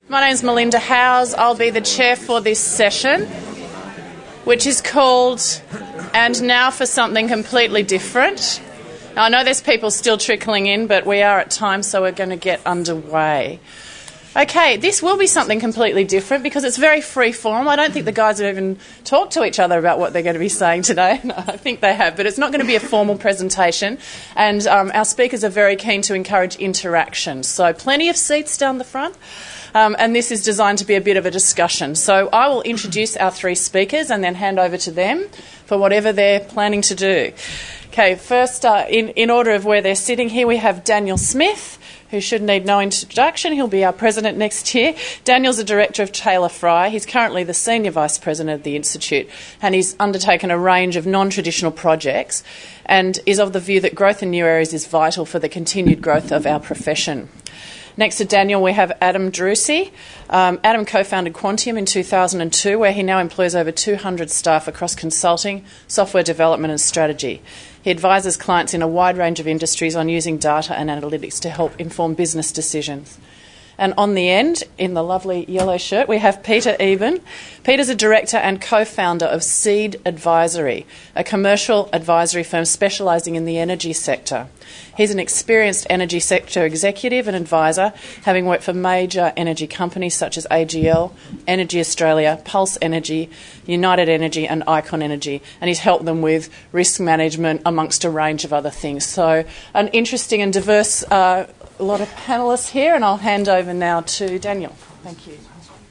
My name's Melinda Howes. I'll be the chair for this session, which is called And Now for Something Completely Different. Now, I know there's people still trickling in, but we are at time, so we're going to get underway. Okay, this will be something completely different because it's very free form. I don't think the guys have even talked to each other about what they're going to be saying today. No, I think they have, but it's not going to be a formal presentation. And our speakers are very keen to encourage interaction. So plenty of seats down the front. And this is designed to be a bit of a discussion. So I will introduce our three speakers and then hand over to them for whatever they're planning to do. Okay, first, in order of where they're sitting here, we have Daniel Smith, who should need no introduction. He'll be our president next year. Daniel's the director of Taylor Fry. He's currently the senior vice president of the Institute, and he's undertaken a range of non-traditional projects and is of the view that growth in new areas is vital for the continued growth of our profession. Next to Daniel, we have Adam Drucey. Adam co-founded Quantium in 2002, where he now employs over 200 staff across consulting, software development and strategy. He advises clients in a wide range of industries on using data and analytics to help inform business decisions. And on the end, in the lovely yellow shirt, we have Peter Eben. Peter's a director and co-founder of Seed Advisory, a commercial advisory firm specialising in the energy sector. He's an experienced energy sector executive and advisor, having worked for major energy companies such as AGL, Energy Australia, Pulse Energy, United Energy and Icon Energy, and he's helped them with risk management amongst a range of other things. So an interesting and diverse a lot of panellists here, and I'll hand over now to Daniel. Thank you.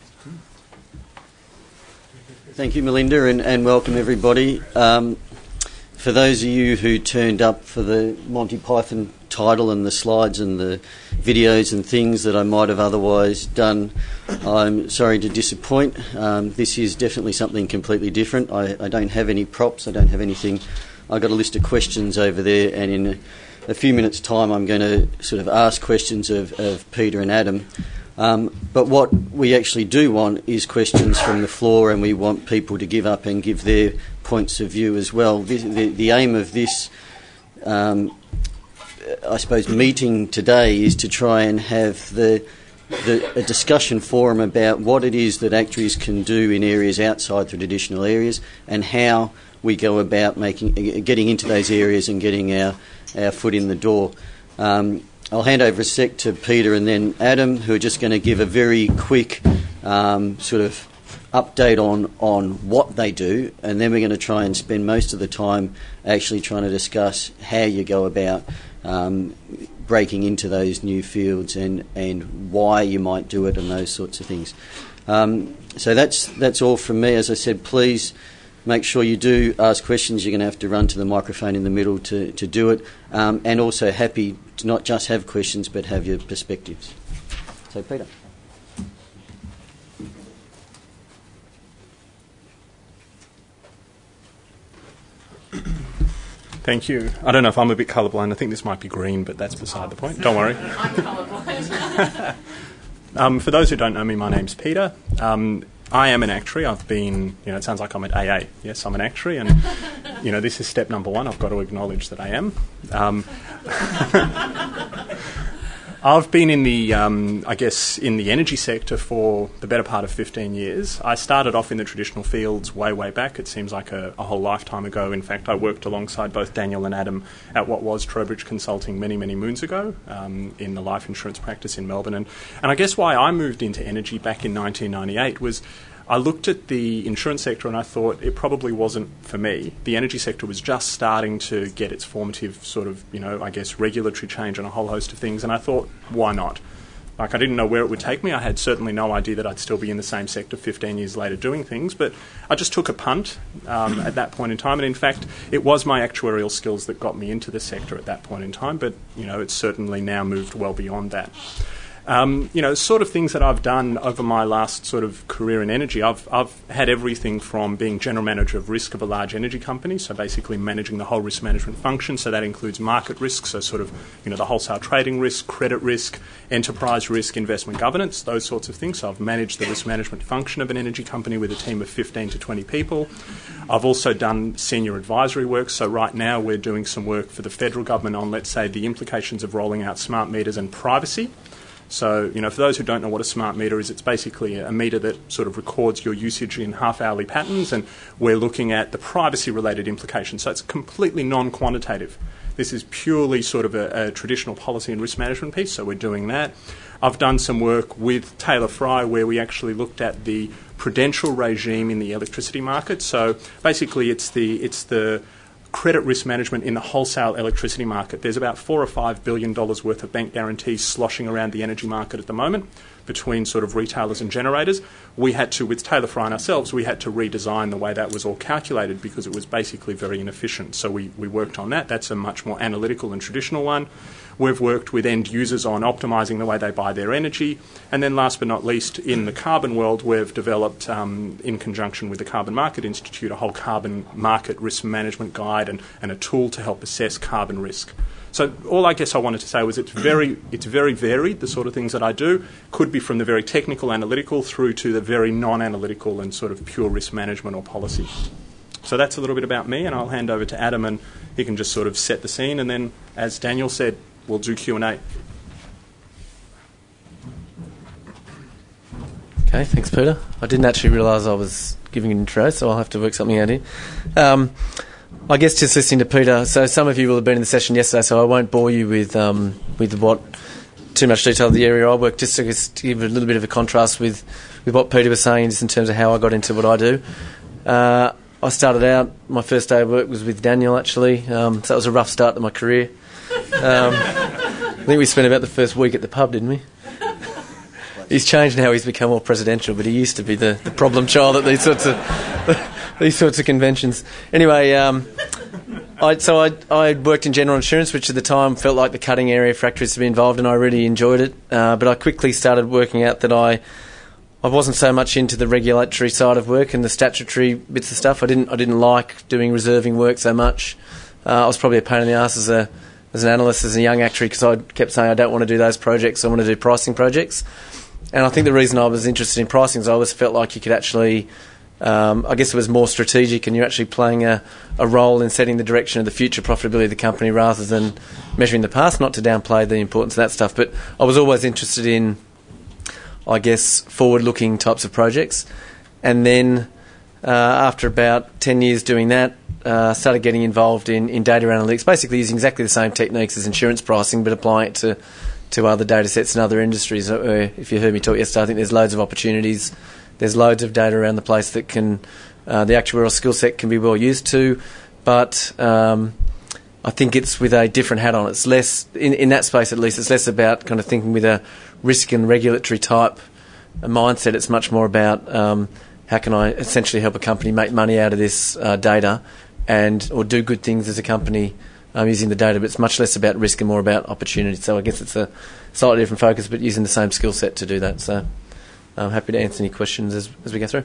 Thank you, Melinda, and welcome everybody. For those of you who turned up for the Monty Python title and the slides and the videos and things that I might have otherwise done, I'm sorry to disappoint. This is definitely something completely different. I don't have any props, I don't have anything. I've got a list of questions over there, and in a few minutes' time I'm going to sort of ask questions of Peter and Adam. But what we actually do want is questions from the floor, and we want people to give up and give their points of view as well. The aim of this, I suppose, meeting today is to try and have a discussion forum about what it is that actuaries can do in areas outside the traditional areas and how we go about getting into those areas and getting our foot in the door. I'll hand over a sec to Peter and then Adam, who are just going to give a very quick sort of update on what they do, and then we're going to try and spend most of the time actually trying to discuss how you go about breaking into those new fields and why you might do it and those sorts of things. So that's all from me. As I said, please make sure you do ask questions. You're going to have to run to the microphone in the middle to do it. And also happy to not just have questions, but have your perspectives. So, Peter. Thank you. I don't know if I'm a bit colourblind. I think this might be green, but that's beside the point. Don't worry. I'm colourblind. For those who don't know me, my name's Peter. I am an actuary. I've been, it sounds like I'm at AA. Yes, I'm an actuary, and, this is step number one. I've got to acknowledge that I am. I've been in the, in the energy sector for the better part of 15 years. I started off in the traditional fields way back. It seems like a whole lifetime ago. In fact, I worked alongside both Daniel and Adam at what was Trowbridge Consulting many moons ago in the life insurance practice in Melbourne. And I guess why I moved into energy back in 1998 was I looked at the insurance sector and I thought it probably wasn't for me. The energy sector was just starting to get its formative sort of, regulatory change and a whole host of things. And I thought, why not? I didn't know where it would take me. I had certainly no idea that I'd still be in the same sector 15 years later doing things. But I just took a punt at that point in time. And in fact, it was my actuarial skills that got me into the sector at that point in time. But, it's certainly now moved well beyond that. Sort of things that I've done over my last sort of career in energy, I've had everything from being general manager of risk of a large energy company, so basically managing the whole risk management function, so that includes market risk, so sort of, the wholesale trading risk, credit risk, enterprise risk, investment governance, those sorts of things. So I've managed the risk management function of an energy company with a team of 15 to 20 people. I've also done senior advisory work, so right now we're doing some work for the federal government on, let's say, the implications of rolling out smart meters and privacy. So, for those who don't know what a smart meter is, it's basically a meter that sort of records your usage in half-hourly patterns, and we're looking at the privacy-related implications. So it's completely non-quantitative. This is purely sort of a traditional policy and risk management piece, so we're doing that. I've done some work with Taylor Fry where we actually looked at the prudential regime in the electricity market. So basically it's the credit risk management in the wholesale electricity market. There's about $4 or $5 billion worth of bank guarantees sloshing around the energy market at the moment between sort of retailers and generators. We had to, with Taylor Fry and ourselves, we had to redesign the way that was all calculated because it was basically very inefficient. So we worked on that. That's a much more analytical and traditional one. We've worked with end users on optimising the way they buy their energy. And then last but not least, in the carbon world, we've developed, in conjunction with the Carbon Market Institute, a whole carbon market risk management guide and a tool to help assess carbon risk. So all I guess I wanted to say was it's very varied, the sort of things that I do. Could be from the very technical, analytical, through to the very non-analytical and sort of pure risk management or policy. So that's a little bit about me, and I'll hand over to Adam, and he can just sort of set the scene, and then, as Daniel said, we'll do Q&A. Okay, thanks, Peter. I didn't actually realise I was giving an intro, so I'll have to work something out here. I guess just listening to Peter, so some of you will have been in the session yesterday, so I won't bore you with what too much detail of the area I work, just to give a little bit of a contrast with what Peter was saying, just in terms of how I got into what I do. I started out, my first day of work was with Daniel, actually, so that was a rough start to my career. I think we spent about the first week at the pub, didn't we? He's changed now, he's become more presidential, but he used to be the problem child at these sorts of conventions. Anyway, I worked in general insurance, which at the time felt like the cutting area for actuaries to be involved in. I really enjoyed it, but I quickly started working out that I wasn't so much into the regulatory side of work and the statutory bits of stuff. I didn't like doing reserving work so much. I was probably a pain in the arse as an analyst, as a young actuary, because I kept saying I don't want to do those projects, I want to do pricing projects. And I think the reason I was interested in pricing is I always felt like you could actually, I guess it was more strategic, and you're actually playing a role in setting the direction of the future profitability of the company rather than measuring the past, not to downplay the importance of that stuff. But I was always interested in, I guess, forward-looking types of projects. And then after about 10 years doing that, started getting involved in data analytics, basically using exactly the same techniques as insurance pricing, but applying it to other data sets in other industries. If you heard me talk yesterday, I think there's loads of opportunities. There's loads of data around the place that can, the actuarial skill set can be well used to, but I think it's with a different hat on. It's less, in that space at least, it's less about kind of thinking with a risk and regulatory type mindset. It's much more about how can I essentially help a company make money out of this data or do good things as a company using the data, but it's much less about risk and more about opportunity. So I guess it's a slightly different focus, but using the same skill set to do that. So I'm happy to answer any questions as we go through.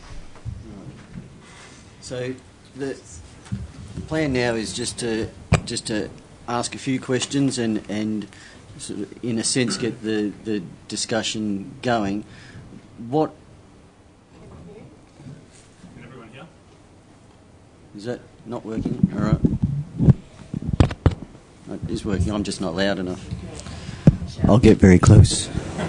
So the plan now is just to ask a few questions and sort of, in a sense, get the discussion going. What... Can everyone hear? Is that not working? All right. It is working. I'm just not loud enough. I'll get very close.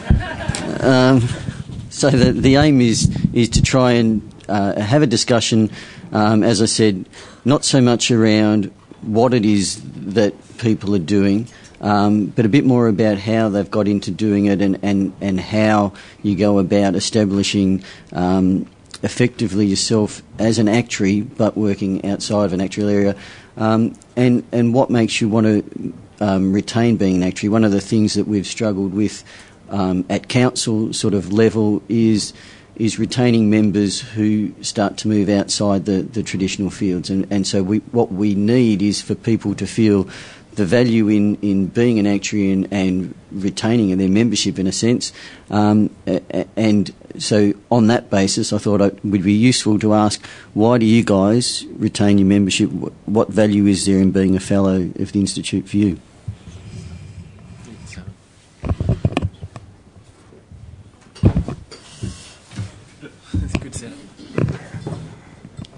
So the aim is to try and have a discussion, as I said, not so much around what it is that people are doing, but a bit more about how they've got into doing it and how you go about establishing effectively yourself as an actuary, but working outside of an actuarial area, and what makes you want to retain being an actuary. One of the things that we've struggled with at council sort of level is retaining members who start to move outside the traditional fields, and so what we need is for people to feel the value in being an actuary and retaining their membership in a sense, and so on that basis I thought it would be useful to ask, why do you guys retain your membership? What value is there in being a fellow of the Institute for you?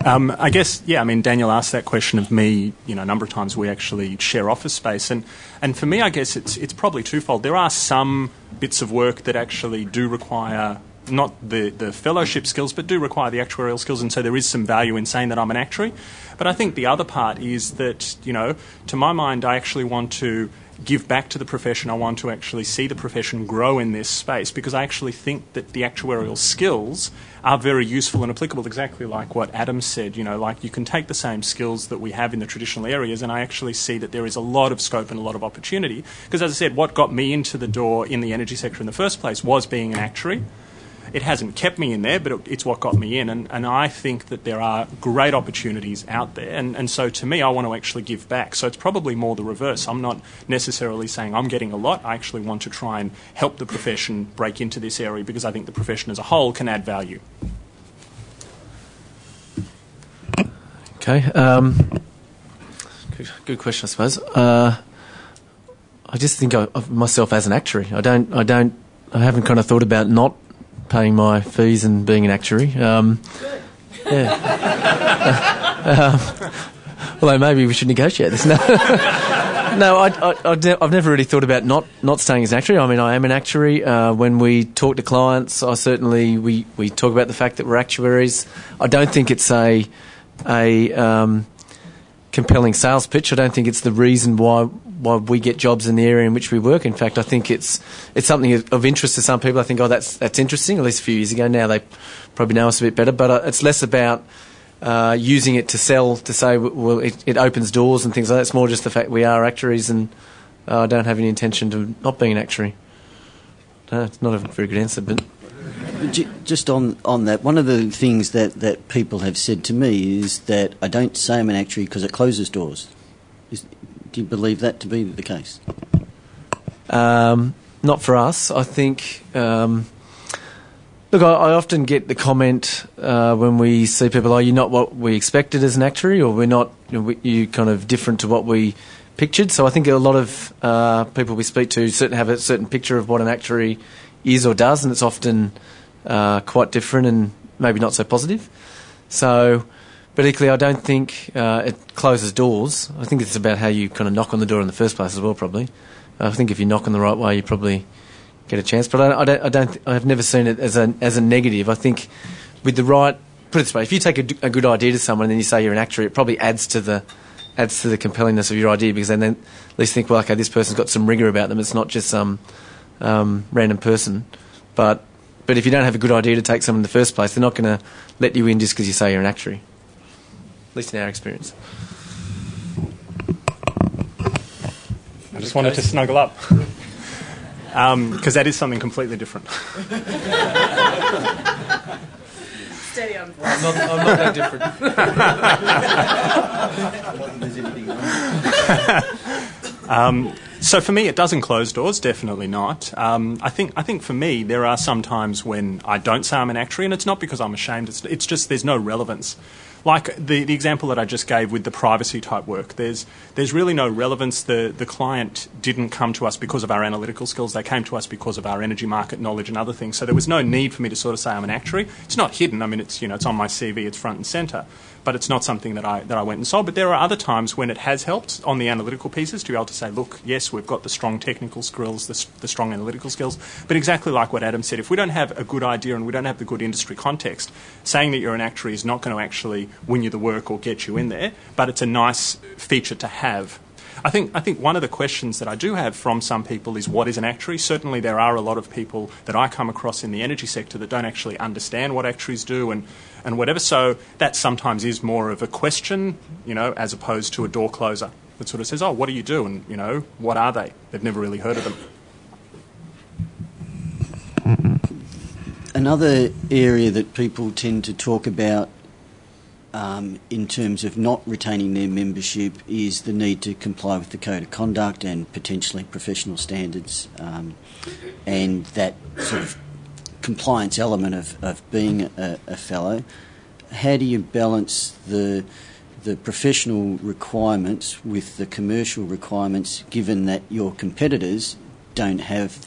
I guess, Daniel asked that question of me, a number of times. We actually share office space. And for me, I guess it's probably twofold. There are some bits of work that actually do require not the fellowship skills, but do require the actuarial skills, and so there is some value in saying that I'm an actuary. But I think the other part is that, to my mind, I actually want to give back to the profession. I want to actually see the profession grow in this space, because I actually think that the actuarial skills are very useful and applicable, exactly like what Adam said. Like you can take the same skills that we have in the traditional areas, and I actually see that there is a lot of scope and a lot of opportunity. Because as I said, what got me into the door in the energy sector in the first place was being an actuary. It hasn't kept me in there, but it's what got me in. And I think that there are great opportunities out there. And so to me, I want to actually give back. So it's probably more the reverse. I'm not necessarily saying I'm getting a lot. I actually want to try and help the profession break into this area, because I think the profession as a whole can add value. Okay. Good question, I suppose. I just think of myself as an actuary. I haven't kind of thought about not paying my fees and being an actuary. Although maybe we should negotiate this. No, I've never really thought about not staying as an actuary. I mean, I am an actuary. When we talk to clients, we talk about the fact that we're actuaries. I don't think it's a compelling sales pitch. I don't think it's the reason why we get jobs in the area in which we work. In fact, I think it's something of interest to some people. I think, that's interesting. At least a few years ago, now they probably know us a bit better. But it's less about using it to sell, to say, well, it opens doors and things like that. It's more just the fact we are actuaries, and I don't have any intention of not being an actuary. No, it's not a very good answer, but... Just on that, one of the things that people have said to me is that I don't say I'm an actuary because it closes doors. Do you believe that to be the case? Not for us. I think... Look, I often get the comment when we see people, you're not what we expected as an actuary, or we're not, you're kind of different to what we pictured. So I think a lot of people we speak to have a certain picture of what an actuary is or does, and it's often quite different and maybe not so positive. So, but equally, I don't think it closes doors. I think it's about how you kind of knock on the door in the first place as well, probably. I think if you knock in the right way, you probably get a chance. But I've never seen it as a negative. I think with the right, put it this way, if you take a good idea to someone and then you say you're an actuary, it probably adds to the compellingness of your idea, because then at least think, well, okay, this person's got some rigour about them. It's not just some random person. But if you don't have a good idea to take someone in the first place, they're not going to let you in just because you say you're an actuary. At least in our experience. I just wanted to snuggle up. Because that is something completely different. Steady on. I'm not that different. So for me, it doesn't close doors, definitely not. I think for me, there are some times when I don't say I'm an actuary, and it's not because I'm ashamed. It's just there's no relevance. Like the example that I just gave with the privacy type work, there's really no relevance. The client didn't come to us because of our analytical skills. They came to us because of our energy market knowledge and other things. So there was no need for me to sort of say I'm an actuary. It's not hidden. I mean, it's on my CV. It's front and centre. But it's not something that I went and sold. But there are other times when it has helped on the analytical pieces to be able to say, look, yes, we've got the strong technical skills, the strong analytical skills. But exactly like what Adam said, if we don't have a good idea and we don't have the good industry context, saying that you're an actuary is not going to actually win you the work or get you in there. But it's a nice feature to have. I think one of the questions that I do have from some people is, what is an actuary? Certainly there are a lot of people that I come across in the energy sector that don't actually understand what actuaries do and whatever. So that sometimes is more of a question, as opposed to a door closer that sort of says, oh, what do you do? And, what are they? They've never really heard of them. Another area that people tend to talk about in terms of not retaining their membership is the need to comply with the Code of Conduct and potentially professional standards, and that sort of compliance element of being a fellow. How do you balance the professional requirements with the commercial requirements, given that your competitors don't have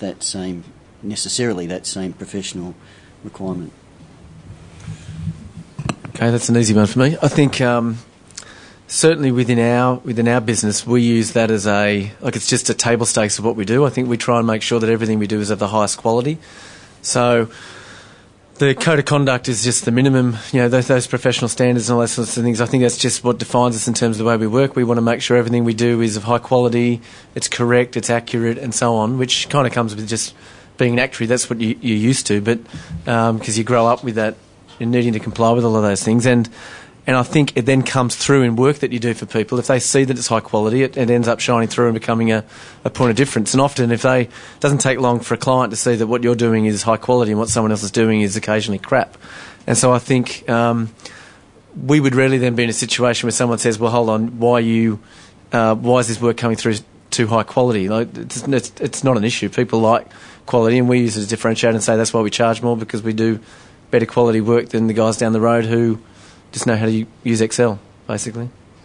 necessarily that same professional requirement? Okay, that's an easy one for me. I think certainly within our business, we use that as it's just a table stakes of what we do. I think we try and make sure that everything we do is of the highest quality. So the code of conduct is just the minimum, those professional standards and all those sorts of things. I think that's just what defines us in terms of the way we work. We want to make sure everything we do is of high quality, it's correct, it's accurate, and so on, which kind of comes with just being an actuary. That's what you're used to, but because you grow up with that and needing to comply with all of those things. And I think it then comes through in work that you do for people. If they see that it's high quality, it ends up shining through and becoming a point of difference. And often it doesn't take long for a client to see that what you're doing is high quality and what someone else is doing is occasionally crap. And so I think we would rarely then be in a situation where someone says, well, hold on, why is this work coming through too high quality? It's not an issue. People like quality, and we use it as a differentiator and say that's why we charge more, because we do better quality work than the guys down the road who just know how to use Excel, basically.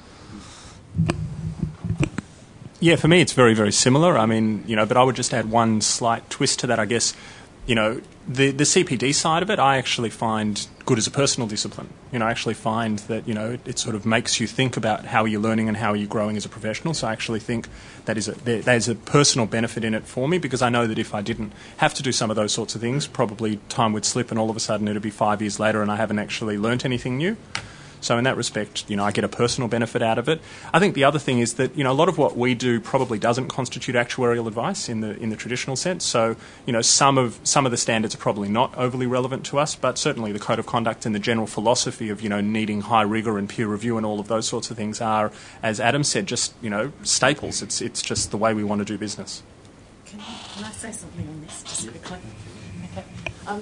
Yeah, for me it's very, very similar. I mean, but I would just add one slight twist to that, I guess. The CPD side of it, I actually find good as a personal discipline. I actually find that, it sort of makes you think about how you're learning and how you're growing as a professional. So I actually think there's a personal benefit in it for me, because I know that if I didn't have to do some of those sorts of things, probably time would slip and all of a sudden it'd be 5 years later and I haven't actually learnt anything new. So in that respect, I get a personal benefit out of it. I think the other thing is that, a lot of what we do probably doesn't constitute actuarial advice in the traditional sense. So, some of the standards are probably not overly relevant to us, but certainly the code of conduct and the general philosophy of, needing high rigour and peer review and all of those sorts of things are, as Adam said, just, staples. It's just the way we want to do business. Can I say something on this just quickly? Okay.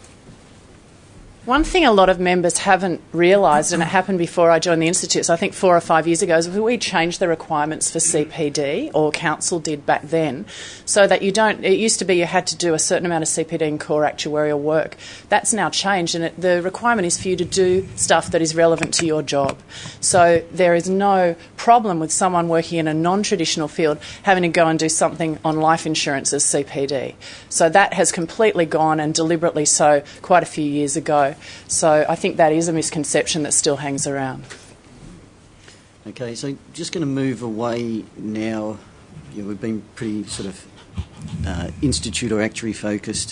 One thing a lot of members haven't realised, and it happened before I joined the Institute, so I think 4 or 5 years ago, is we changed the requirements for CPD, or Council did back then, so that it used to be you had to do a certain amount of CPD and core actuarial work. That's now changed, and the requirement is for you to do stuff that is relevant to your job. So there is no problem with someone working in a non-traditional field having to go and do something on life insurance as CPD. So that has completely gone, and deliberately so, quite a few years ago. So I think that is a misconception that still hangs around. Okay, so just going to move away now. We've been pretty sort of institute or actuary focused.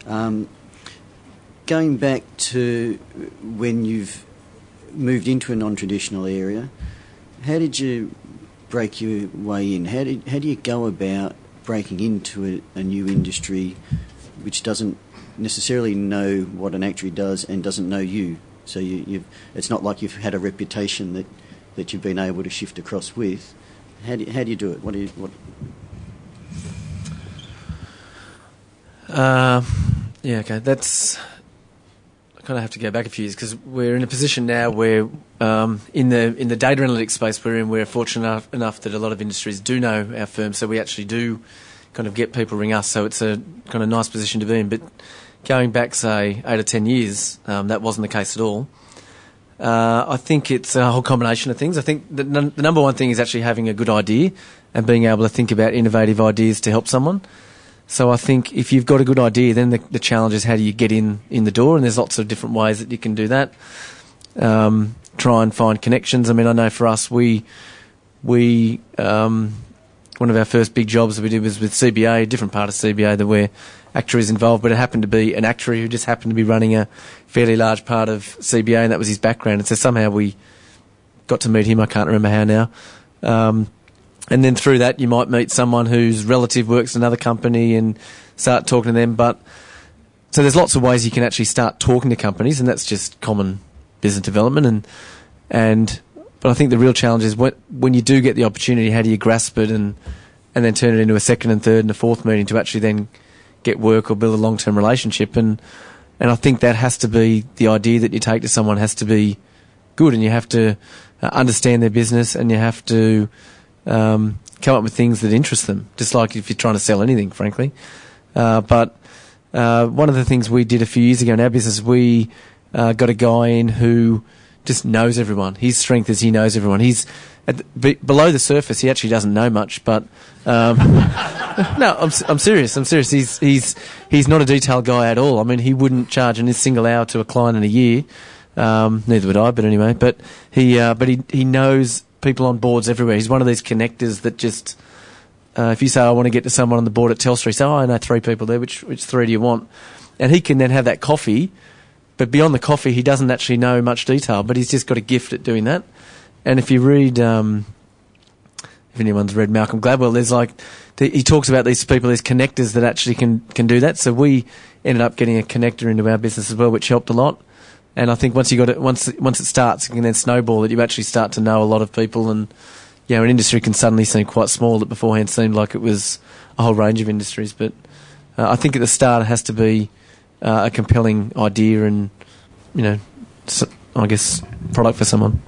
Going back to when you've moved into a non-traditional area, how did you break your way in? How do you go about breaking into a new industry which doesn't necessarily know what an actuary does and doesn't know you? So it's not like you've had a reputation that you've been able to shift across with. How do you do it? Okay, that's... I kind of have to go back a few years, because we're in a position now where in the data analytics space we're fortunate enough that a lot of industries do know our firm, so we actually do kind of get people ring us, so it's a kind of nice position to be in. But going back, say, 8 or 10 years, that wasn't the case at all. I think it's a whole combination of things. I think the number one thing is actually having a good idea and being able to think about innovative ideas to help someone. So I think if you've got a good idea, then the challenge is how do you get in the door, and there's lots of different ways that you can do that. Try and find connections. I mean, I know for us, we one of our first big jobs that we did was with CBA, a different part of CBA that where actuaries involved, but it happened to be an actuary who just happened to be running a fairly large part of CBA, and that was his background. And so somehow we got to meet him. I can't remember how now. And then through that, you might meet someone whose relative works in another company and start talking to them. But so there's lots of ways you can actually start talking to companies, and that's just common business development. But I think the real challenge is when you do get the opportunity, how do you grasp it and then turn it into a second and third and a fourth meeting to actually then get work or build a long-term relationship. And I think that has to be the idea that you take to someone has to be good, and you have to understand their business, and you have to come up with things that interest them, just like if you're trying to sell anything, frankly. But one of the things we did a few years ago in our business, we got a guy in who just knows everyone. His strength is he knows everyone. He's below the surface. He actually doesn't know much, but no, I'm serious. He's not a detailed guy at all. I mean, he wouldn't charge in a single hour to a client in a year. Neither would I, but anyway. But he knows people on boards everywhere. He's one of these connectors that just, if you say, I want to get to someone on the board at Telstra, he say, I know 3 people there, which 3 do you want? And he can then have that coffee, but beyond the coffee, he doesn't actually know much detail, but he's just got a gift at doing that. And if you read, if anyone's read Malcolm Gladwell, there's he talks about these people, these connectors that actually can do that. So we ended up getting a connector into our business as well, which helped a lot. And I think once it starts, it can then snowball that you actually start to know a lot of people, and an industry can suddenly seem quite small that beforehand seemed like it was a whole range of industries. But I think at the start it has to be a compelling idea and, I guess, product for someone.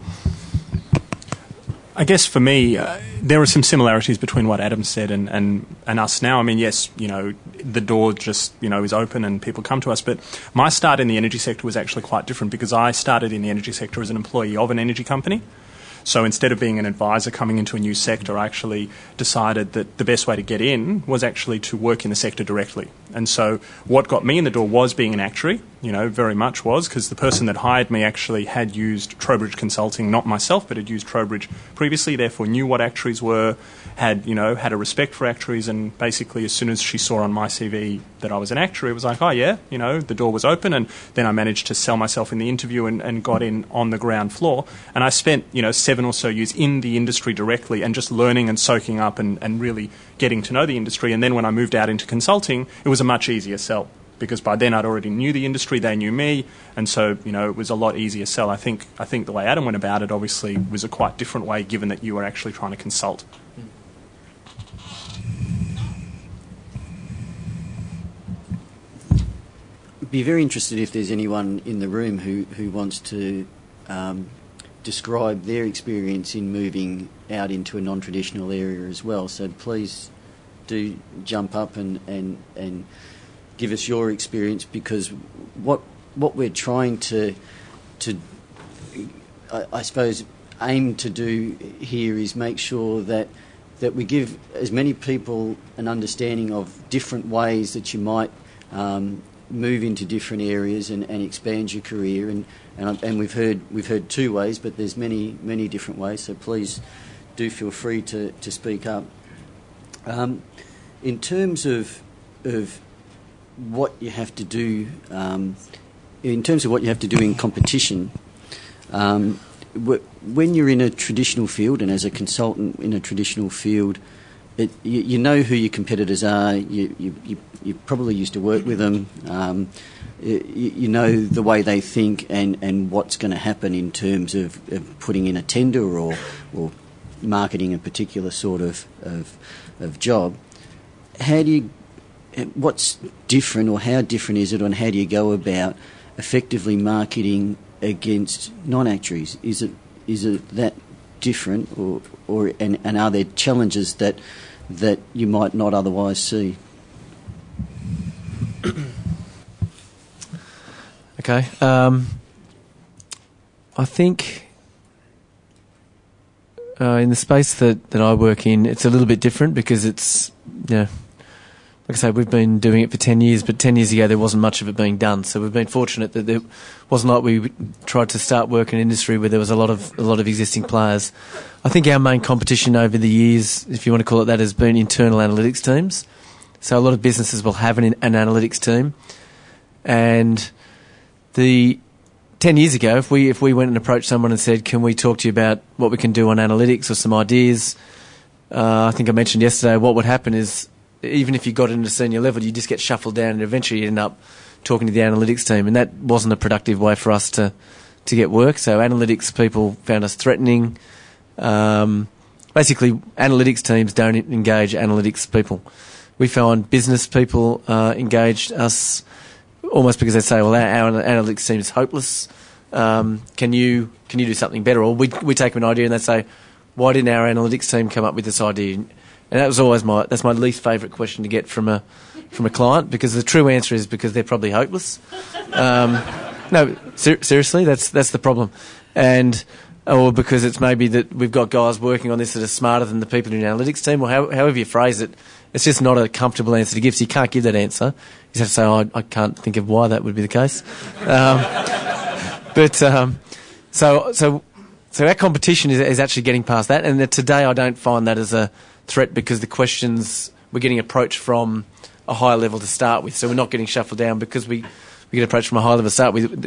I guess for me, there are some similarities between what Adam said and us now. I mean, yes, the door just, is open and people come to us. But my start in the energy sector was actually quite different, because I started in the energy sector as an employee of an energy company. So instead of being an advisor coming into a new sector, I actually decided that the best way to get in was actually to work in the sector directly. And so what got me in the door was being an actuary, very much was, because the person that hired me actually had used Trowbridge Consulting, not myself, but had used Trowbridge previously, therefore knew what actuaries were, had a respect for actuaries, and basically as soon as she saw on my CV that I was an actuary, it was like, oh yeah, the door was open. And then I managed to sell myself in the interview and got in on the ground floor. And I spent, 7 or so years in the industry directly and just learning and soaking up and really getting to know the industry. And then when I moved out into consulting, it was a much easier sell, because by then I'd already knew the industry, they knew me, and so, it was a lot easier sell. I think the way Adam went about it obviously was a quite different way, given that you were actually trying to consult. Be very interested if there's anyone in the room who wants to describe their experience in moving out into a non-traditional area as well. So please do jump up and give us your experience, because what we're trying to I suppose aim to do here is make sure that we give as many people an understanding of different ways that you might move into different areas and expand your career, and we've heard 2 ways, but there's many different ways. So please do feel free to speak up. In terms of what you have to do, in competition, when you're in a traditional field and as a consultant in a traditional field, you know who your competitors are. You probably used to work with them. You know the way they think and what's going to happen in terms of putting in a tender or marketing a particular sort of job. What's different, or how different is it, and how do you go about effectively marketing against non-actuaries? Is it that different, or are there challenges that you might not otherwise see? Okay. I think in the space that I work in, it's a little bit different, because it's, like I say, we've been doing it for 10 years, but 10 years ago there wasn't much of it being done. So we've been fortunate that it wasn't like we tried to start work in an industry where there was a lot of existing players. I think our main competition over the years, if you want to call it that, has been internal analytics teams. So a lot of businesses will have an analytics team, and 10 years ago, if we went and approached someone and said, "Can we talk to you about what we can do on analytics or some ideas?" I think I mentioned yesterday, what would happen is, even if you got into senior level, you just get shuffled down, and eventually you end up talking to the analytics team, and that wasn't a productive way for us to get work. So analytics people found us threatening. Basically, analytics teams don't engage analytics people. We found business people engaged us almost because they say, well, our analytics team is hopeless. Can you do something better? Or we take them an idea and they say, why didn't our analytics team come up with this idea? And that was always that's my least favourite question to get from a client, because the true answer is because they're probably hopeless. No, seriously, that's the problem. Or because it's maybe that we've got guys working on this that are smarter than the people in the analytics team, or however you phrase it, it's just not a comfortable answer to give. So you can't give that answer. You just have to say, I can't think of why that would be the case. But so our competition is actually getting past that, and today I don't find that as a threat because the questions we're getting approached from a higher level to start with, so we're not getting shuffled down because we get approached from a high level to start with.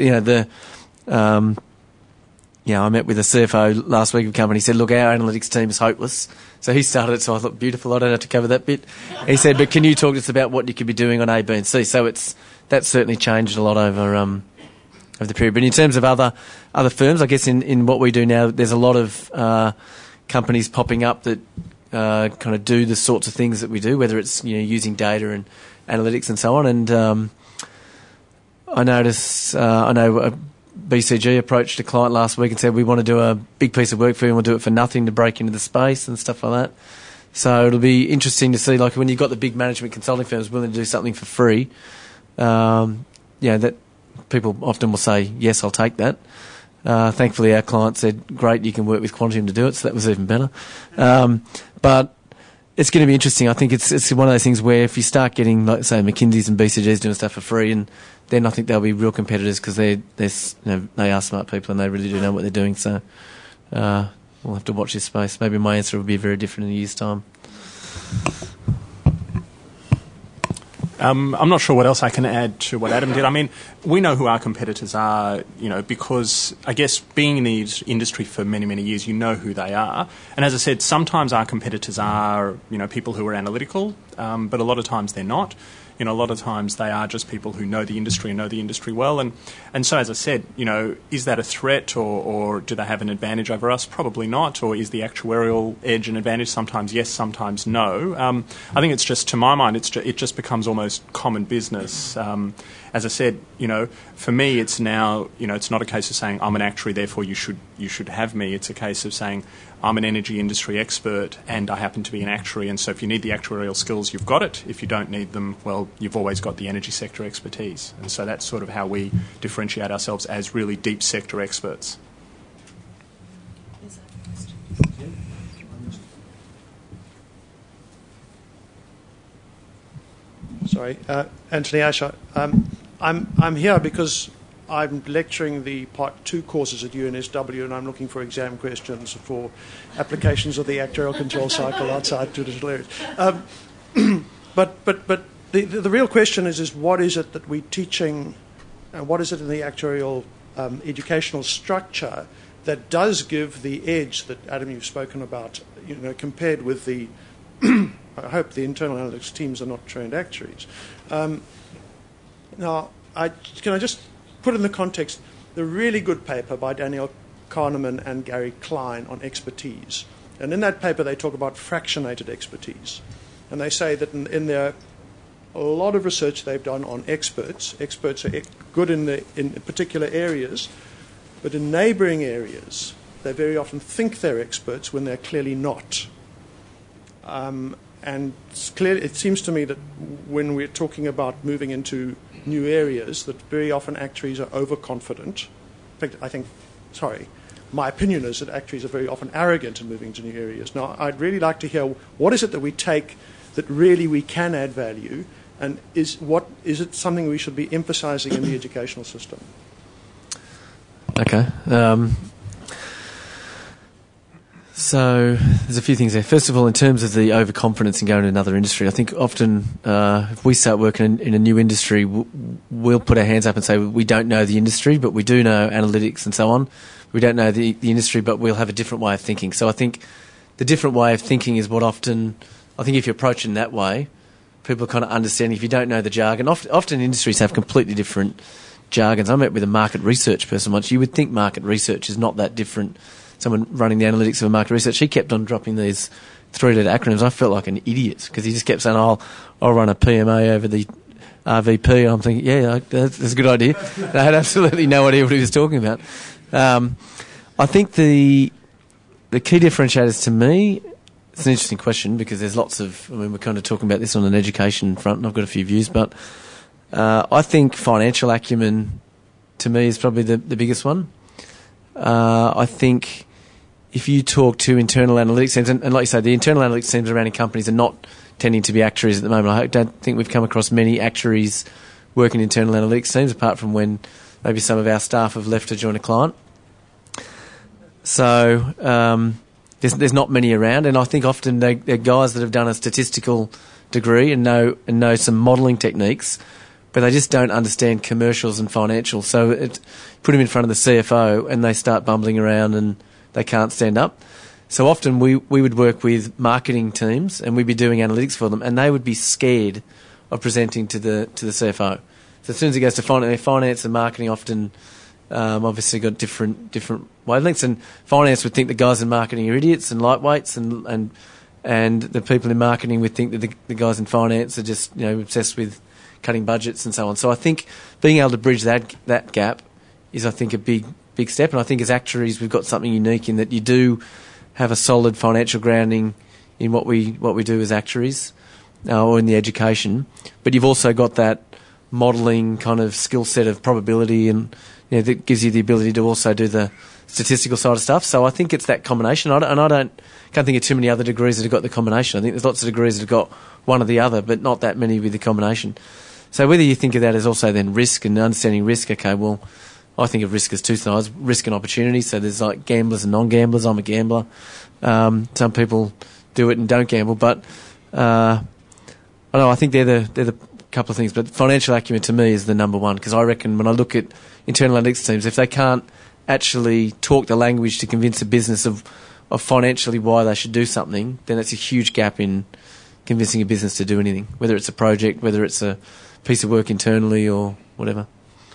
I met with a CFO last week of a company. He said, look, our analytics team is hopeless. So he started it, so I thought, beautiful, I don't have to cover that bit. He said, but can you talk to us about what you could be doing on A, B and C? So that's certainly changed a lot over the period. But in terms of other firms, I guess in what we do now, there's a lot of companies popping up that kind of do the sorts of things that we do, whether it's using data and analytics and so on. And I know BCG approached a client last week and said, we want to do a big piece of work for you and we'll do it for nothing to break into the space and stuff like that. So it'll be interesting to see, like when you've got the big management consulting firms willing to do something for free, that people often will say, yes, I'll take that. Thankfully, our client said, great, you can work with Quantium to do it, so that was even better. But it's going to be interesting. I think it's one of those things where if you start getting, like, say, McKinsey's and BCG's doing stuff for free, and then I think they'll be real competitors because they are smart people and they really do know what they're doing. So we'll have to watch this space. Maybe my answer will be very different in a year's time. I'm not sure what else I can add to what Adam did. I mean, we know who our competitors are, because I guess being in the industry for many, many years, you know who they are. And as I said, sometimes our competitors are, people who are analytical, but a lot of times they're not. A lot of times they are just people who know the industry and know the industry well. And so, as I said, is that a threat or do they have an advantage over us? Probably not. Or is the actuarial edge an advantage? Sometimes yes, sometimes no. I think it's just, to my mind, it just becomes almost common business. As I said, for me, it's now, it's not a case of saying I'm an actuary, therefore you should have me. It's a case of saying I'm an energy industry expert and I happen to be an actuary, and so if you need the actuarial skills, you've got it. If you don't need them, well, you've always got the energy sector expertise. And so that's sort of how we differentiate ourselves as really deep sector experts. Sorry, Anthony Asher. I'm here because I'm lecturing the Part 2 courses at UNSW, and I'm looking for exam questions for applications of the actuarial control cycle outside traditional areas. But the real question is what is it that we're teaching, and what is it in the actuarial educational structure that does give the edge that, Adam, you've spoken about, compared with the I hope the internal analytics teams are not trained actuaries. Now, can I just put in the context the really good paper by Daniel Kahneman and Gary Klein on expertise. And in that paper, they talk about fractionated expertise. And they say that in a lot of research they've done on experts are good in particular areas, but in neighbouring areas, they very often think they're experts when they're clearly not. And it seems to me that when we're talking about moving into new areas, that very often actuaries are overconfident. In fact, my opinion is that actuaries are very often arrogant in moving to new areas. Now, I'd really like to hear what is it that we take that really we can add value, and is it something we should be emphasising in the educational system? Okay. So there's a few things there. First of all, in terms of the overconfidence in going to another industry, I think often if we start working in a new industry, we'll put our hands up and say we don't know the industry, but we do know analytics and so on. We don't know the industry, but we'll have a different way of thinking. So I think the different way of thinking is what often, I think if you approach it in that way, people are kind of understanding. If you don't know the jargon, often industries have completely different jargons. I met with a market research person once. You would think market research is not that different. Someone running the analytics of a market research, he kept on dropping these three-letter acronyms. I felt like an idiot because he just kept saying, I'll run a PMA over the RVP. And I'm thinking, yeah, that's a good idea. I had absolutely no idea what he was talking about. I think the key differentiators to me, it's an interesting question because there's lots of, we're kind of talking about this on an education front and I've got a few views, but I think financial acumen to me is probably the biggest one. I think if you talk to internal analytics teams, and like you say, the internal analytics teams around in companies are not tending to be actuaries at the moment. I don't think we've come across many actuaries working internal analytics teams, apart from when maybe some of our staff have left to join a client. So there's not many around, and I think often they're guys that have done a statistical degree and know some modelling techniques, but they just don't understand commercials and financials. So put them in front of the CFO and they start bumbling around and they can't stand up. So often we would work with marketing teams and we'd be doing analytics for them, and they would be scared of presenting to the CFO. So as soon as it goes to finance and marketing often obviously got different wavelengths, and finance would think the guys in marketing are idiots and lightweights, and the people in marketing would think that the guys in finance are just obsessed with cutting budgets and so on. So I think being able to bridge that gap is, I think, a big step. And I think as actuaries we've got something unique in that you do have a solid financial grounding in what we do as actuaries or in the education, but you've also got that modelling kind of skill set of probability, and that gives you the ability to also do the statistical side of stuff. So I think it's that combination. I can't think of too many other degrees that have got the combination. I think there's lots of degrees that have got one or the other, but not that many with the combination. So whether you think of that as also then risk and understanding risk, okay, well, I think of risk as two sides, risk and opportunity. So there's like gamblers and non-gamblers. I'm a gambler. Some people do it and don't gamble, but I don't know, I think they're the couple of things. But financial acumen to me is the number one, because I reckon when I look at internal analytics teams, if they can't actually talk the language to convince a business of financially why they should do something, then it's a huge gap in convincing a business to do anything, whether it's a project, whether it's a piece of work internally or whatever.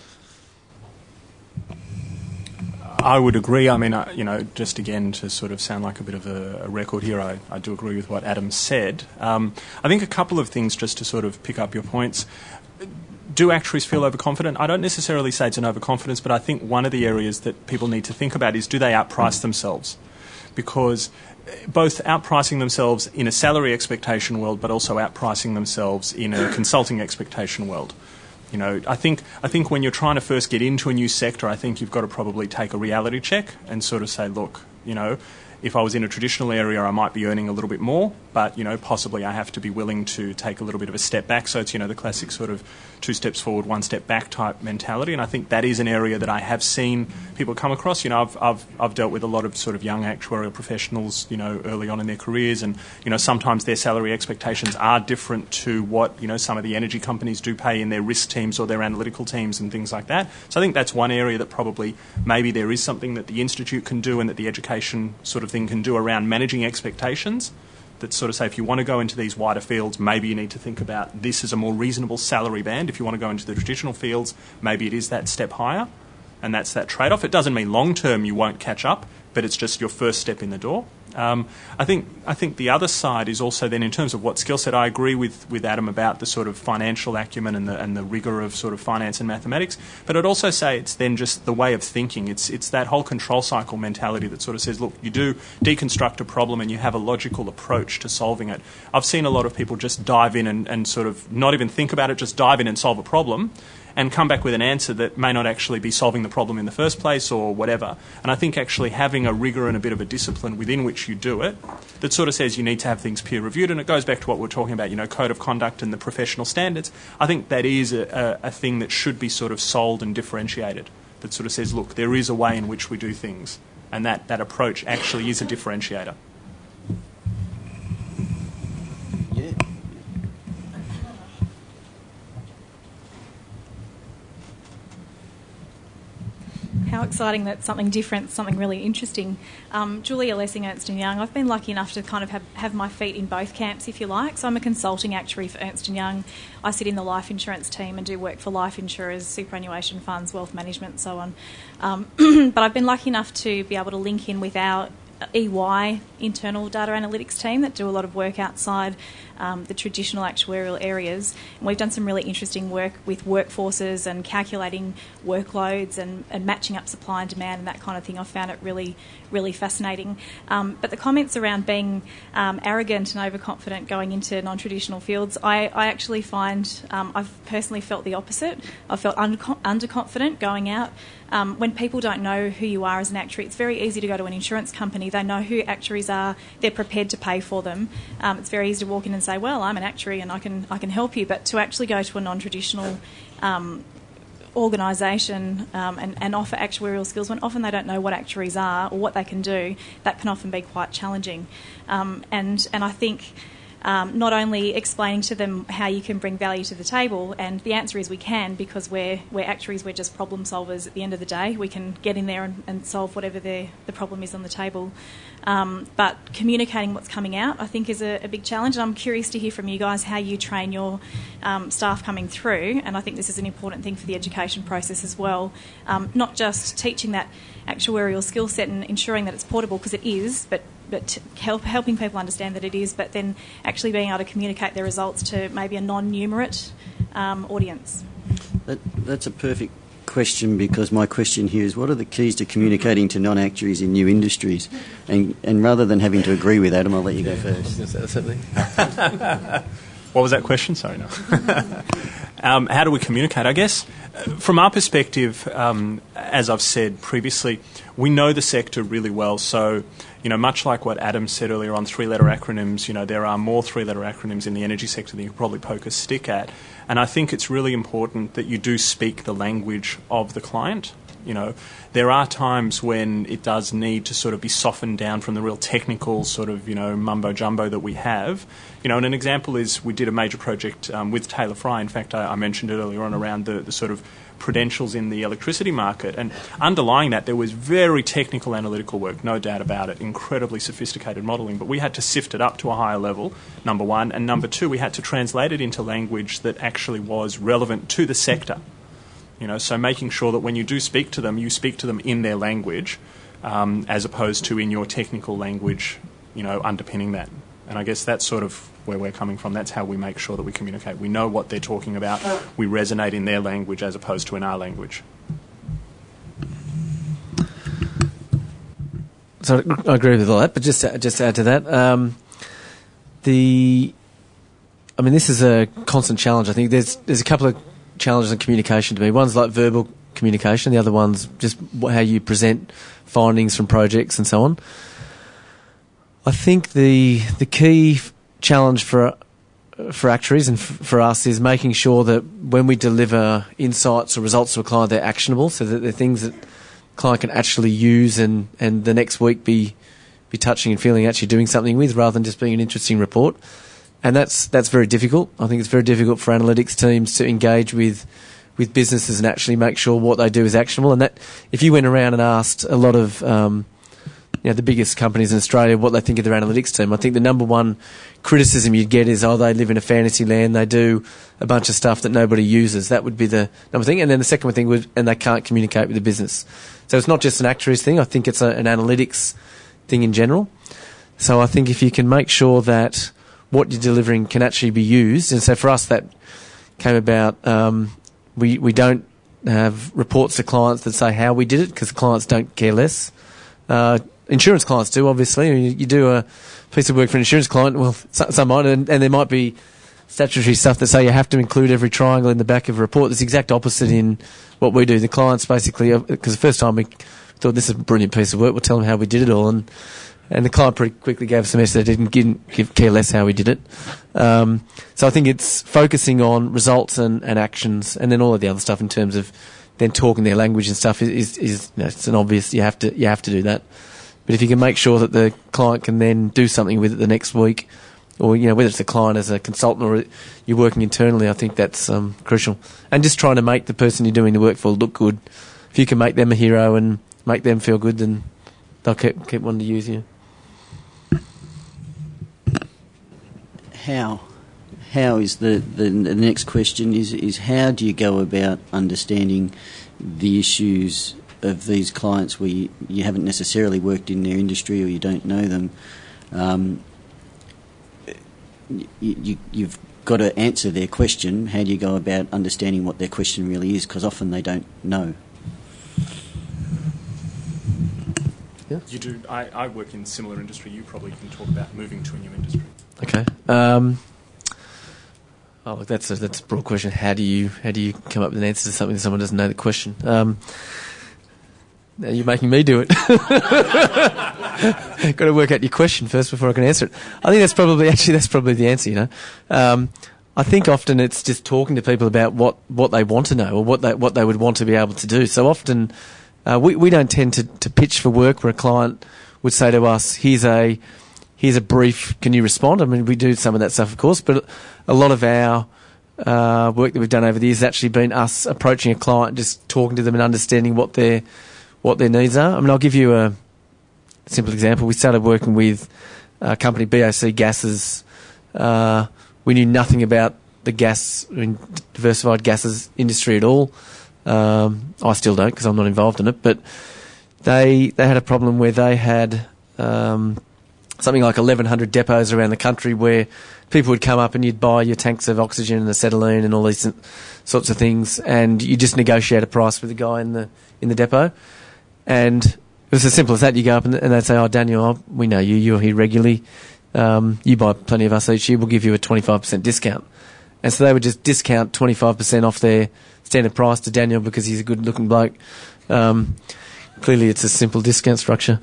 I would agree. I mean, just again to sort of sound like a bit of a record here, I do agree with what Adam said. I think a couple of things just to sort of pick up your points. Do actuaries feel overconfident? I don't necessarily say it's an overconfidence, but I think one of the areas that people need to think about is, do they outprice themselves? Because both outpricing themselves in a salary expectation world, but also outpricing themselves in a consulting expectation world. I think when you're trying to first get into a new sector, I think you've got to probably take a reality check and sort of say, look, if I was in a traditional area, I might be earning a little bit more, but, possibly I have to be willing to take a little bit of a step back. So it's, the classic sort of 2 steps forward, 1 step back type mentality. And I think that is an area that I have seen people come across. I've dealt with a lot of sort of young actuarial professionals, early on in their careers, and, sometimes their salary expectations are different to what, some of the energy companies do pay in their risk teams or their analytical teams and things like that. So I think that's one area that probably maybe there is something that the Institute can do and that the education sort of thing can do around managing expectations, that sort of say if you want to go into these wider fields, maybe you need to think about this as a more reasonable salary band. If you want to go into the traditional fields, maybe it is that step higher, and that's that trade-off. It doesn't mean long-term you won't catch up, but it's just your first step in the door. I think the other side is also then in terms of what skill set. I agree with Adam about the sort of financial acumen and the rigour of sort of finance and mathematics, but I'd also say it's then just the way of thinking. It's that whole control cycle mentality that sort of says, look, you do deconstruct a problem and you have a logical approach to solving it. I've seen a lot of people just dive in and sort of not even think about it, just dive in and solve a problem, and come back with an answer that may not actually be solving the problem in the first place or whatever. And I think actually having a rigour and a bit of a discipline within which you do it, that sort of says you need to have things peer-reviewed, and it goes back to what we're talking about, code of conduct and the professional standards. I think that is a thing that should be sort of sold and differentiated, that sort of says, look, there is a way in which we do things, and that approach actually is a differentiator. How exciting that something different, something really interesting. Julia Lessing, Ernst & Young. I've been lucky enough to kind of have my feet in both camps, if you like. So I'm a consulting actuary for Ernst & Young. I sit in the life insurance team and do work for life insurers, superannuation funds, wealth management, so on. But I've been lucky enough to be able to link in with our EY internal data analytics team that do a lot of work outside the traditional actuarial areas. And we've done some really interesting work with workforces and calculating workloads and matching up supply and demand and that kind of thing. I've found it really, really fascinating. But the comments around being arrogant and overconfident going into non-traditional fields, I actually find I've personally felt the opposite. I've felt underconfident going out. When people don't know who you are as an actuary, it's very easy to go to an insurance company. They know who actuaries are. They're prepared to pay for them. It's very easy to walk in and say, well, I'm an actuary and I can help you. But to actually go to a non-traditional organisation and offer actuarial skills when often they don't know what actuaries are or what they can do, that can often be quite challenging. And I think not only explaining to them how you can bring value to the table, and the answer is we can, because we're actuaries, we're just problem solvers at the end of the day. We can get in there and solve whatever the problem is on the table. But communicating what's coming out, I think, is a big challenge. And I'm curious to hear from you guys how you train your staff coming through. And I think this is an important thing for the education process as well. Not just teaching that actuarial skill set and ensuring that it's portable, because it is, but helping people understand that it is, but then actually being able to communicate their results to maybe a non-numerate audience. That's a perfect question, because my question here is, what are the keys to communicating to non-actuaries in new industries? And rather than having to agree with Adam, I'll let you go first. What was that question? Sorry, no. How do we communicate? I guess from our perspective, as I've said previously, we know the sector really well. So, much like what Adam said earlier on, three-letter acronyms, there are more three-letter acronyms in the energy sector than you could probably poke a stick at. And I think it's really important that you do speak the language of the client. There are times when it does need to sort of be softened down from the real technical sort of, mumbo-jumbo that we have. And an example is we did a major project with Taylor Fry. In fact, I mentioned it earlier on around the sort of prudentials in the electricity market. And underlying that, there was very technical analytical work, no doubt about it, incredibly sophisticated modelling. But we had to sift it up to a higher level, number one. And number two, we had to translate it into language that actually was relevant to the sector. So making sure that when you do speak to them, you speak to them in their language, as opposed to in your technical language, underpinning that. And I guess that's sort of where we're coming from. That's how we make sure that we communicate. We know what they're talking about. We resonate in their language as opposed to in our language. So I agree with all that, but just to add to that, this is a constant challenge. I think there's a couple of challenges in communication to me. One's like verbal communication. The other one's just how you present findings from projects and so on. I think the key challenge for actuaries and for us is making sure that when we deliver insights or results to a client, they're actionable, so that they're things that the client can actually use and the next week be touching and feeling, actually doing something with, rather than just being an interesting report. And that's very difficult. I think it's very difficult for analytics teams to engage with businesses and actually make sure what they do is actionable. And that, if you went around and asked a lot of the biggest companies in Australia what they think of their analytics team, I think the number one criticism you'd get is, they live in a fantasy land, they do a bunch of stuff that nobody uses. That would be the number thing. And then the second thing was, and they can't communicate with the business. So it's not just an actuaries thing. I think it's an analytics thing in general. So I think if you can make sure that what you're delivering can actually be used, and so for us that came about, we don't have reports to clients that say how we did it, because clients don't care less. Insurance clients do, obviously. You do a piece of work for an insurance client, well, some might, and there might be statutory stuff that say you have to include every triangle in the back of a report. There's the exact opposite in what we do. The clients basically, because the first time we thought this is a brilliant piece of work, we'll tell them how we did it all, and the client pretty quickly gave us a message they didn't care less how we did it. So I think it's focusing on results and actions, and then all of the other stuff in terms of then talking their language and stuff is it's an obvious, you have to do that. But if you can make sure that the client can then do something with it the next week, or whether it's a client as a consultant or you're working internally, I think that's crucial. And just trying to make the person you're doing the work for look good. If you can make them a hero and make them feel good, then they'll keep wanting to use you. How is the next question is how do you go about understanding the issues of these clients where you haven't necessarily worked in their industry or you don't know them? You've got to answer their question. How do you go about understanding what their question really is? Because often they don't know. Yeah. You do. I work in similar industry. You probably can talk about moving to a new industry. Okay. Look, that's a broad question. How do you come up with an answer to something that someone doesn't know the question? Now you're making me do it. Got to work out your question first before I can answer it. I think that's probably the answer. I think often it's just talking to people about what they want to know or what they would want to be able to do. So often we don't tend to pitch for work where a client would say to us, here's a brief, can you respond? I mean, we do some of that stuff, of course, but a lot of our work that we've done over the years has actually been us approaching a client, just talking to them and understanding what their needs are. I mean, I'll give you a simple example. We started working with a company, BOC Gases. We knew nothing about the diversified gases industry at all. I still don't because I'm not involved in it, but they had a problem where they had something like 1,100 depots around the country where people would come up and you'd buy your tanks of oxygen and acetylene and all these sorts of things, and you just negotiate a price with the guy in the depot. And it was as simple as that. You go up and they'd say, "Oh, Daniel, we know you. You're here regularly. You buy plenty of us each year. We'll give you a 25% discount." And so they would just discount 25% off their standard price to Daniel because he's a good-looking bloke. Clearly, it's a simple discount structure.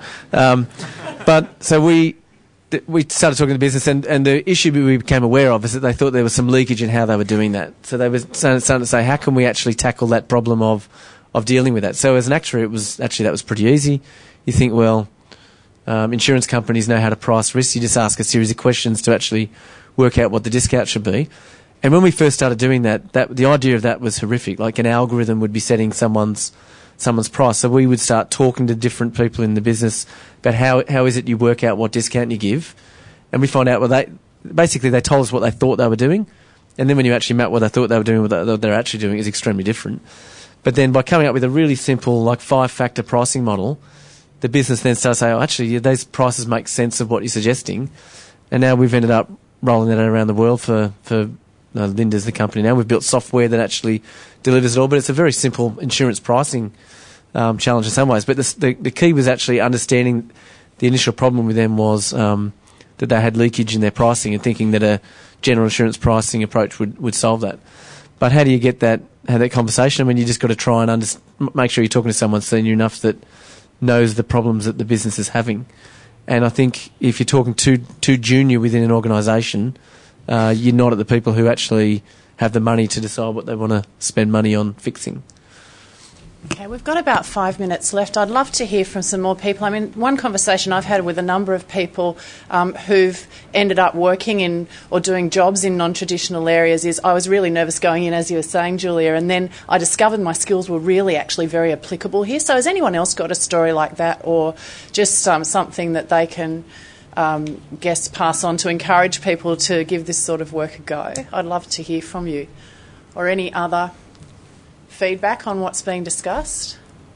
But so we started talking to business, and the issue we became aware of is that they thought there was some leakage in how they were doing that. So they were starting to say, how can we actually tackle that problem of dealing with that? So as an actuary, that was pretty easy. You think, well, insurance companies know how to price risk. You just ask a series of questions to actually work out what the discount should be. And when we first started doing that the idea of that was horrific. Like an algorithm would be setting someone's price. So we would start talking to different people in the business about how is it you work out what discount you give. And we find out, well, they told us what they thought they were doing. And then when you actually met what they thought they were doing, what they're actually doing is extremely different. But then by coming up with a really simple, like 5-factor pricing model, the business then starts saying, oh, actually, those prices make sense of what you're suggesting. And now we've ended up rolling that out around the world for Linda's the company now. We've built software that actually delivers it all, but it's a very simple insurance pricing challenge in some ways. But the key was actually understanding the initial problem with them was that they had leakage in their pricing and thinking that a general insurance pricing approach would solve that. But how do you have that conversation? I mean, you just got to try and make sure you're talking to someone senior enough that knows the problems that the business is having. And I think if you're talking too junior within an organisation, you're not at the people who actually have the money to decide what they want to spend money on fixing. Okay, we've got about 5 minutes left. I'd love to hear from some more people. I mean, one conversation I've had with a number of people who've ended up working in or doing jobs in non-traditional areas is I was really nervous going in, as you were saying, Julia, and then I discovered my skills were really actually very applicable here. So has anyone else got a story like that, or just something that they can pass on to encourage people to give this sort of work a go? I'd love to hear from you. Or any other feedback on what's being discussed?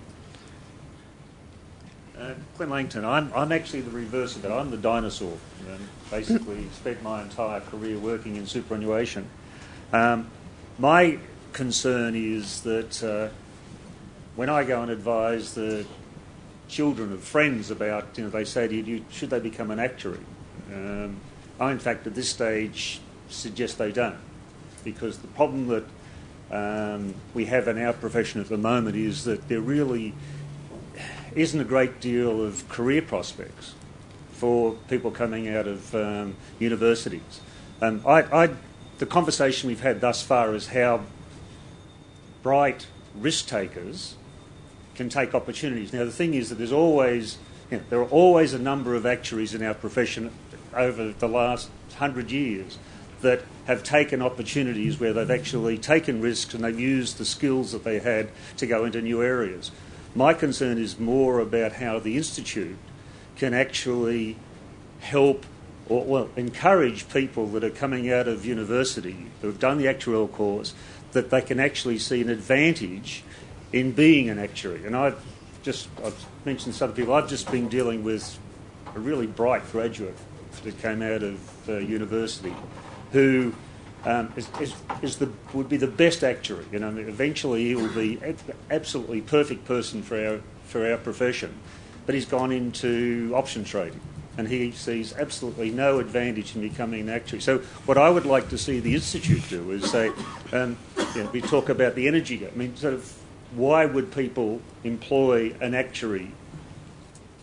Clint Langton, I'm actually the reverse of that. I'm the dinosaur. Basically spent my entire career working in superannuation. My concern is that when I go and advise the children of friends about, they say to you, should they become an actuary? I, in fact, at this stage, suggest they don't, because the problem that we have in our profession at the moment is that there really isn't a great deal of career prospects for people coming out of universities. The conversation we've had thus far is how bright risk takers can take opportunities. Now, the thing is that there are always a number of actuaries in our profession over the last 100 years that have taken opportunities where they've actually taken risks and they've used the skills that they had to go into new areas. My concern is more about how the Institute can actually help or encourage people that are coming out of university, who have done the actuarial course, that they can actually see an advantage in being an actuary. And I've mentioned to some people, I've just been dealing with a really bright graduate that came out of university who would be the best actuary. Eventually he will be absolutely perfect person for our profession, but he's gone into option trading, and he sees absolutely no advantage in becoming an actuary. So what I would like to see the Institute do is say, we talk about the energy. I mean, sort of, why would people employ an actuary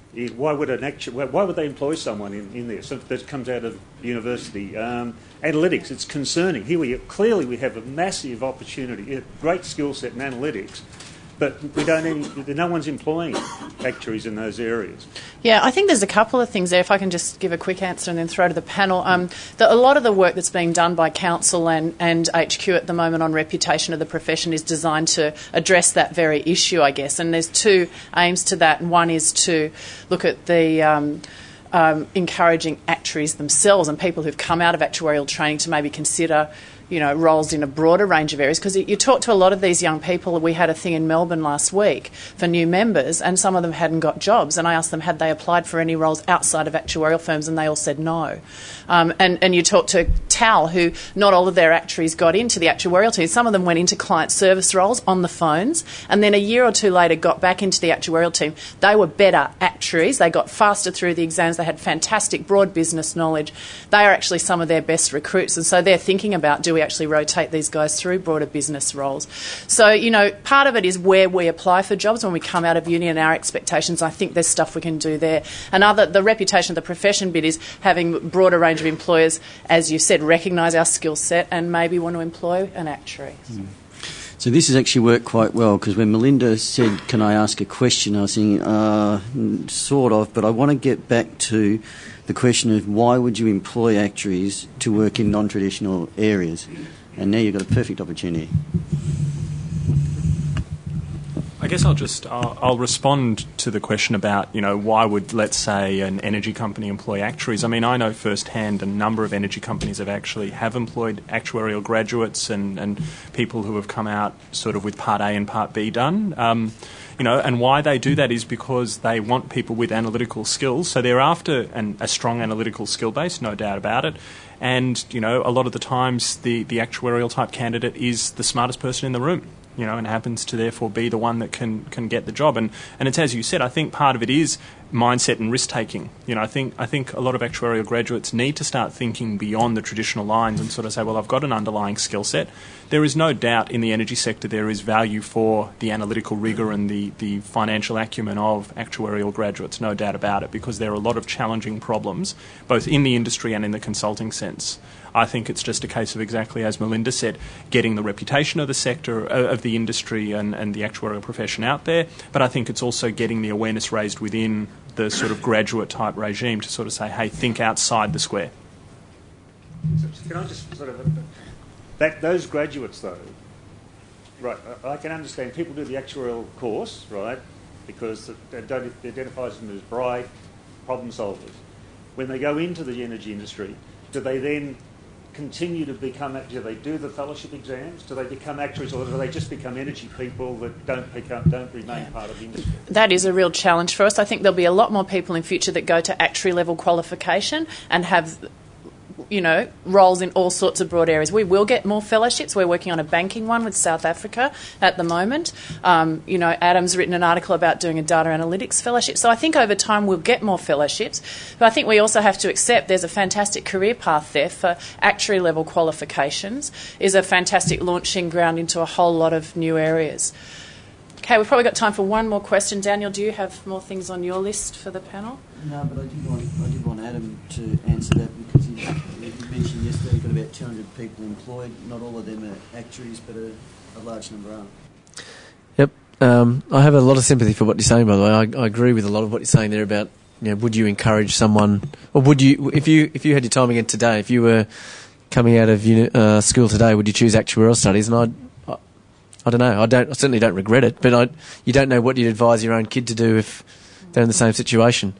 Why would they employ someone in there that comes out of university? Analytics, it's concerning. Here we have a massive opportunity, a great skill set in analytics, but no one's employing actuaries in those areas. Yeah, I think there's a couple of things there, if I can just give a quick answer and then throw to the panel. A lot of the work that's being done by Council and HQ at the moment on reputation of the profession is designed to address that very issue, I guess. And there's two aims to that. And one is to look at the encouraging actuaries themselves and people who've come out of actuarial training to maybe consider roles in a broader range of areas, because you talk to a lot of these young people. We had a thing in Melbourne last week for new members, and some of them hadn't got jobs, and I asked them had they applied for any roles outside of actuarial firms, and they all said no. And you talk to TAL, who not all of their actuaries got into the actuarial team. Some of them went into client service roles on the phones, and then a year or two later got back into the actuarial team. They were better actuaries. They got faster through the exams. They had fantastic broad business knowledge. They are actually some of their best recruits, and so they're thinking about, do we actually rotate these guys through broader business roles? So, part of it is where we apply for jobs when we come out of uni and our expectations. I think there's stuff we can do there. The reputation of the profession bit is having a broader range of employers, as you said, recognise our skill set and maybe want to employ an actuary. So this has actually worked quite well, because when Melinda said, can I ask a question, I was thinking, sort of, but I want to get back to the question of why would you employ actuaries to work in non-traditional areas? And now you've got a perfect opportunity. I guess I'll respond to the question about, why would, let's say, an energy company employ actuaries? I mean, I know firsthand a number of energy companies have employed actuarial graduates and people who have come out sort of with Part A and Part B done. And why they do that is because they want people with analytical skills. So they're after a strong analytical skill base, no doubt about it. And, a lot of the times the actuarial type candidate is the smartest person in the room, and happens to therefore be the one that can get the job. And it's as you said, I think part of it is mindset and risk taking. I think a lot of actuarial graduates need to start thinking beyond the traditional lines and sort of say, well, I've got an underlying skill set. There is no doubt in the energy sector there is value for the analytical rigour and the financial acumen of actuarial graduates, no doubt about it, because there are a lot of challenging problems, both in the industry and in the consulting sense. I think it's just a case of, exactly as Melinda said, getting the reputation of the sector, of the industry and the actuarial profession out there, but I think it's also getting the awareness raised within the sort of graduate type regime to sort of say, hey, think outside the square. So can I just sort of... those graduates, though, right, I can understand people do the actuarial course, right, because it identifies them as bright problem solvers. When they go into the energy industry, do they then continue to become, do they do the fellowship exams? Do they become actuaries, or do they just become energy people that don't remain part of the industry? That is a real challenge for us. I think there'll be a lot more people in future that go to actuary level qualification and have roles in all sorts of broad areas. We will get more fellowships. We're working on a banking one with South Africa at the moment. Adam's written an article about doing a data analytics fellowship. So I think over time we'll get more fellowships. But I think we also have to accept there's a fantastic career path there for actuary level qualifications, is a fantastic launching ground into a whole lot of new areas. Okay, we've probably got time for one more question. Daniel, do you have more things on your list for the panel? No, but I did want Adam to answer that, because he mentioned yesterday you've got about 200 people employed. Not all of them are actuaries, but a large number are. Yep. I have a lot of sympathy for what you're saying, by the way. I agree with a lot of what you're saying there about, would you encourage someone, or would you, if you had your time again today, if you were coming out of school today, would you choose actuarial studies? And I don't know. I certainly don't regret it, but you don't know what you'd advise your own kid to do if they're in the same situation.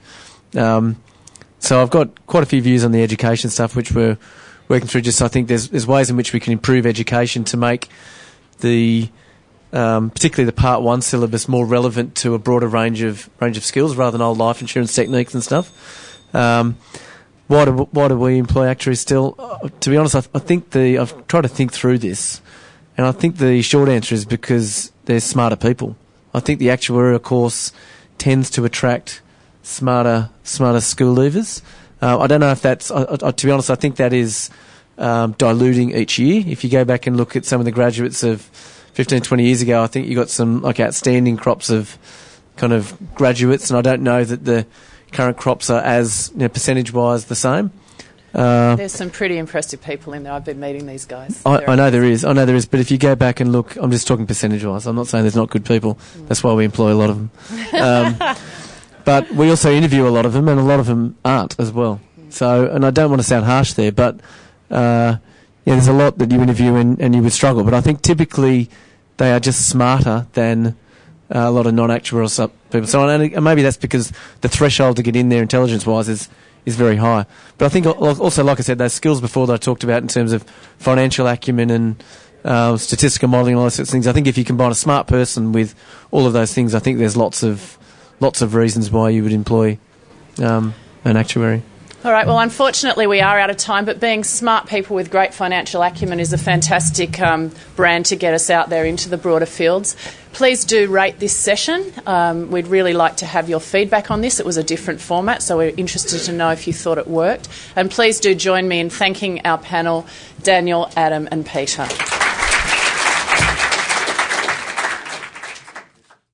So I've got quite a few views on the education stuff, which we're working through. Just I think there's ways in which we can improve education to make the particularly the Part 1 syllabus more relevant to a broader range of skills rather than old life insurance techniques and stuff. Why do we employ actuaries still? To be honest, I think I've tried to think through this. And I think the short answer is because they're smarter people. I think the actuarial course tends to attract smarter school leavers. I don't know if that's... to be honest, I think that is diluting each year. If you go back and look at some of the graduates of 15, 20 years ago, I think you got some outstanding crops of kind of graduates, and I don't know that the current crops are as, percentage-wise the same. There's some pretty impressive people in there. I've been meeting these guys. I know there is. But if you go back and look, I'm just talking percentage-wise. I'm not saying there's not good people. That's why we employ a lot of them. But we also interview a lot of them, and a lot of them aren't as well. So, and I don't want to sound harsh there, but there's a lot that you interview and you would struggle. But I think typically they are just smarter than a lot of non-actuarial people. So and maybe that's because the threshold to get in there intelligence-wise is very high. But I think also, like I said, those skills before that I talked about in terms of financial acumen and statistical modelling and all those sorts of things, I think if you combine a smart person with all of those things, I think there's lots of reasons why you would employ an actuary. All right, well, unfortunately we are out of time, but being smart people with great financial acumen is a fantastic brand to get us out there into the broader fields. Please do rate this session. We'd really like to have your feedback on this. It was a different format, so we're interested to know if you thought it worked. And please do join me in thanking our panel, Daniel, Adam and Peter.